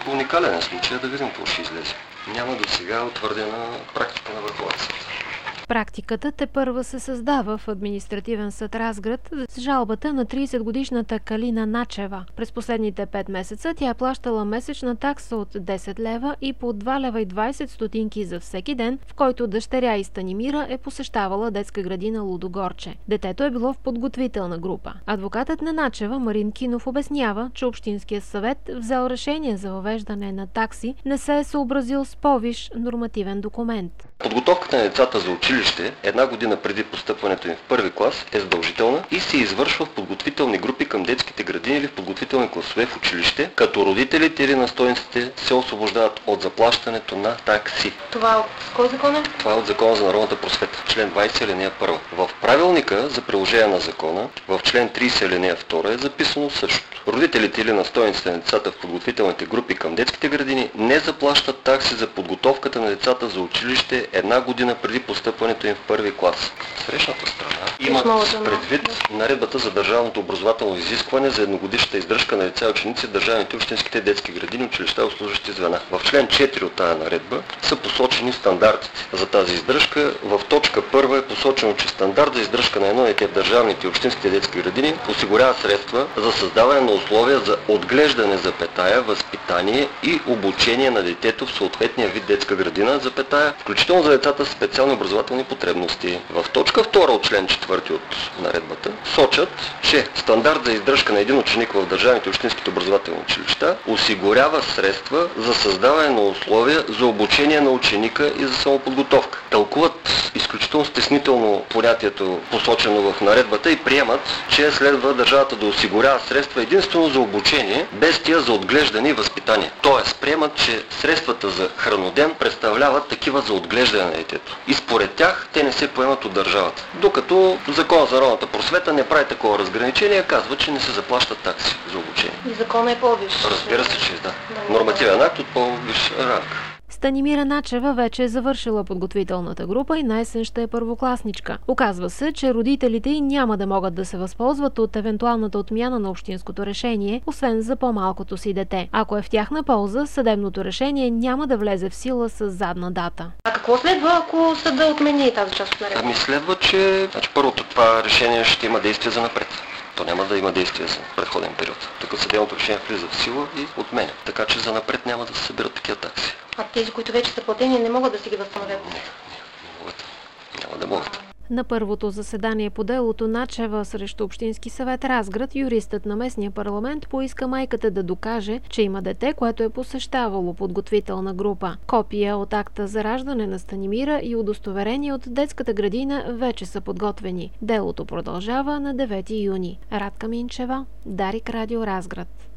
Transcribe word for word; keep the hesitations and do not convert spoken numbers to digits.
Уникален е случай, да видим какво ще излезе. Няма до сега утвърдена практика на Върховния съд. Практиката тепърва се създава в Административен съд Разград с жалбата на тридесетгодишната Калина Начева. През последните пет месеца тя е плащала месечна такса от десет лева и по два лева и двадесет стотинки за всеки ден, в който дъщеря и Станимира е посещавала детска градина Лудогорче. Детето е било в подготвителна група. Адвокатът на Начева, Марин Кинов, обяснява, че Общинският съвет взел решение за въвеждане на такси, не се е съобразил с по-висш нормативен документ. Подготовката на децата за училище една година преди постъпването им в първи клас е задължителна и се извършва в подготвителни групи към детските градини или в подготвителни класове в училище, като родителите или настойниците се освобождават от заплащането на такси. Това от кой закон е? Това е от Закона за народната просвета, член двадесет, алинея първа. В правилника за приложение на закона, в член тридесет, алинея втора е записано също. Родителите или настойниците на децата в подготвителните групи към детските градини не заплащат такси за подготовката на децата за училище една година преди постъпването им в първи клас. Срещната страна имат предвид наредбата за държавното образователно изискване за едногодишната издръжка на деца и ученици в държавните и общинските детски градини, училища и обслужващи звена. В член четири от тази наредба са посочени стандартите за тази издръжка. В точка първа е посочено, че стандарт за издръжка на едно дете в държавните и общинските детски градини осигурява средства за създаване на условия за отглеждане, запетая, възпитание и обучение на детето в съответния вид детска градина, запетая, включително за децата с специални образователни потребности. В точка втора от член четвърти от наредбата сочат, че стандарт за издръжка на един ученик в държавните и общинските образователни училища осигурява средства за създаване на условия за обучение на ученика и за самоподготовка. Тълкуват изключително стеснително понятието, посочено в наредбата, и приемат, че следва държавата да осигурява средства единствено за обучение, без тия за отглеждане и възпитание. Тоест, приемат, че средствата за храноден представляват такива за отглеждане на детето. И според тях те не се поемат от държавата. Докато Закон за народната просвета не прави такова разграничение, казва, че не се заплащат такси за обучение. И закона е по-висш. Разбира се, че да. Нормативен акт от по-висш ранг. Станимира Начева вече е завършила подготвителната група и наесен ще е първокласничка. Оказва се, че родителите й няма да могат да се възползват от евентуалната отмяна на общинското решение, освен за по-малкото си дете. Ако е в тяхна полза, съдебното решение няма да влезе в сила с задна дата. А какво следва, ако съда отмени тази част от наредбата? Ами следва, че значи, първото това решение ще има действие за напред. То няма да има действие за предходен период. Тук съдебното решение влиза в сила и отменя. Така че за напред няма да се събират такива такси. А тези, които вече са платени, не могат да си ги възстановят? Не, не могат. Няма да могат. На първото заседание по делото Начева срещу Общински съвет Разград, юристът на местния парламент поиска майката да докаже, че има дете, което е посещавало подготвителна група. Копия от акта за раждане на Станимира и удостоверение от детската градина вече са подготвени. Делото продължава на девети юни. Радка Минчева, Дарик Радио Разград.